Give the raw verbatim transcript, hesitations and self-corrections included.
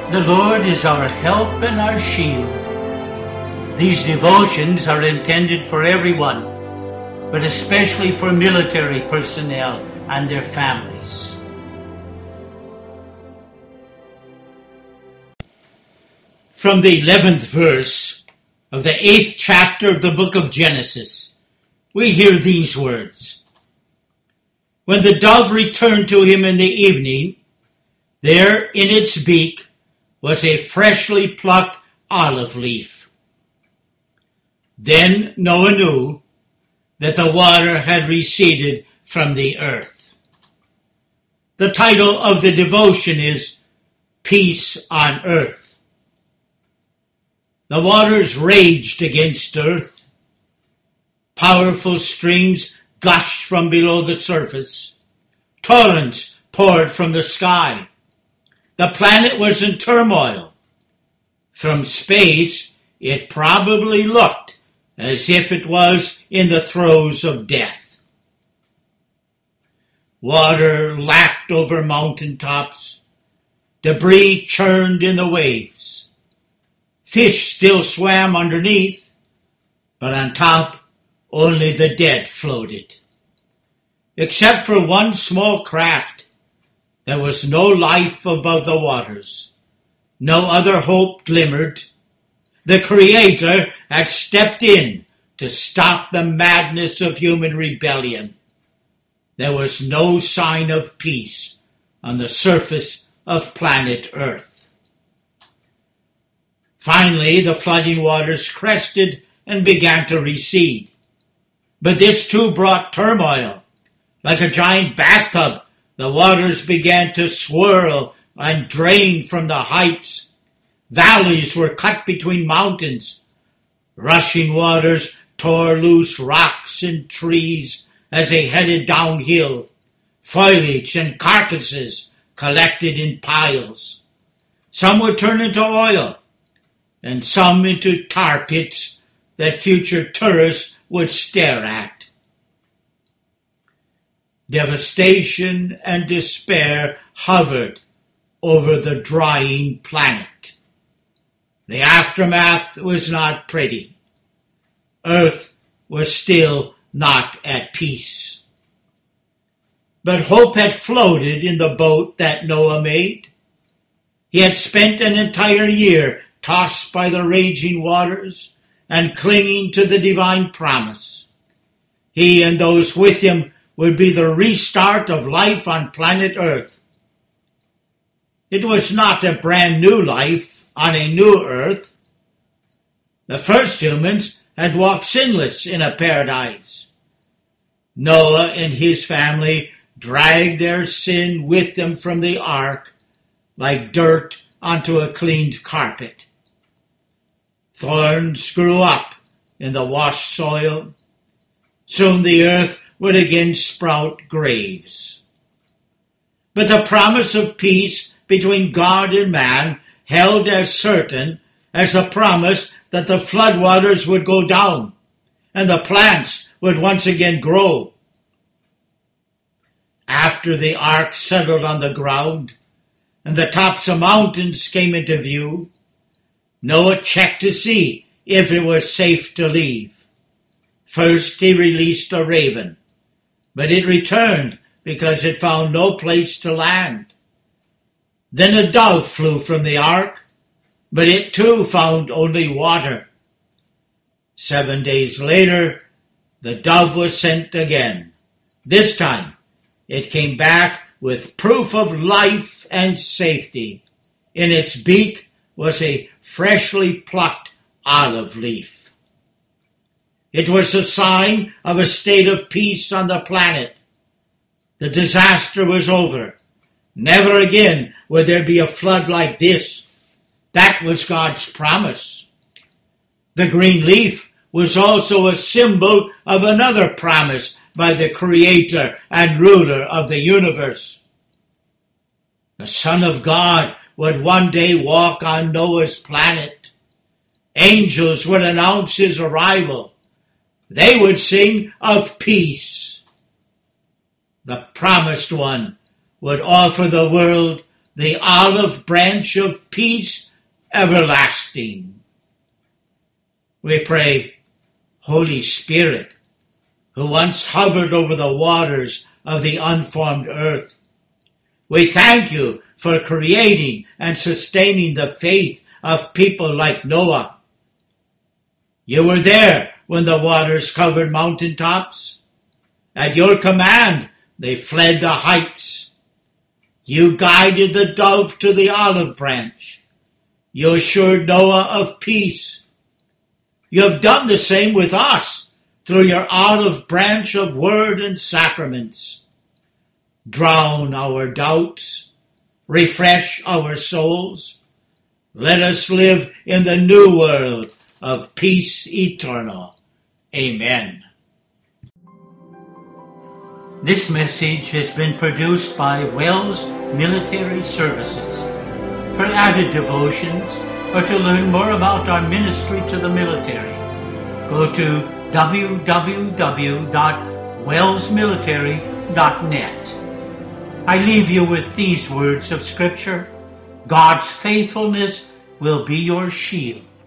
The Lord is our help and our shield. These devotions are intended for everyone, but especially for military personnel and their families. From the eleventh verse of the eighth chapter of the book of Genesis, we hear these words. When the dove returned to him in the evening, there in its beak was a freshly plucked olive leaf. Then Noah knew that the water had receded from the earth. The title of the devotion is Peace on Earth. The waters raged against earth. Powerful streams gushed from below the surface. Torrents poured from the sky. The planet was in turmoil. From space, it probably looked as if it was in the throes of death. Water lapped over mountaintops. Debris churned in the waves. Fish still swam underneath, but on top, only the dead floated. Except for one small craft, there was no life above the waters. No other hope glimmered. The Creator had stepped in to stop the madness of human rebellion. There was no sign of peace on the surface of planet Earth. Finally, the flooding waters crested and began to recede. But this too brought turmoil. Like a giant bathtub, the waters began to swirl and drain from the heights. Valleys were cut between mountains. Rushing waters tore loose rocks and trees as they headed downhill. Foliage and carcasses collected in piles. Some would turn into oil, and some into tar pits that future tourists would stare at. Devastation and despair hovered over the drying planet. The aftermath was not pretty. Earth was still not at peace. But hope had floated in the boat that Noah made. He had spent an entire year tossed by the raging waters and clinging to the divine promise. He and those with him would be the restart of life on planet Earth. It was not a brand new life on a new Earth. The first humans had walked sinless in a paradise. Noah and his family dragged their sin with them from the ark like dirt onto a cleaned carpet. Thorns grew up in the washed soil. Soon the earth would again sprout graves. But the promise of peace between God and man held as certain as the promise that the floodwaters would go down and the plants would once again grow. After the ark settled on the ground and the tops of mountains came into view, Noah checked to see if it was safe to leave. First he released a raven, but it returned because it found no place to land. Then a dove flew from the ark, but it too found only water. Seven days later, the dove was sent again. This time, it came back with proof of life and safety. In its beak was a freshly plucked olive leaf. It was a sign of a state of peace on the planet. The disaster was over. Never again would there be a flood like this. That was God's promise. The green leaf was also a symbol of another promise by the Creator and ruler of the universe. The Son of God would one day walk on Noah's planet. Angels would announce his arrival. They would sing of peace. The promised one would offer the world the olive branch of peace everlasting. We pray, Holy Spirit, who once hovered over the waters of the unformed earth, we thank you for creating and sustaining the faith of people like Noah. You were there when the waters covered mountaintops. At your command, they fled the heights. You guided the dove to the olive branch. You assured Noah of peace. You have done the same with us through your olive branch of word and sacraments. Drown our doubts. Refresh our souls. Let us live in the new world of peace eternal. Amen. This message has been produced by Wells Military Services. For added devotions or to learn more about our ministry to the military, go to w w w dot wells military dot net. I leave you with these words of Scripture. God's faithfulness will be your shield.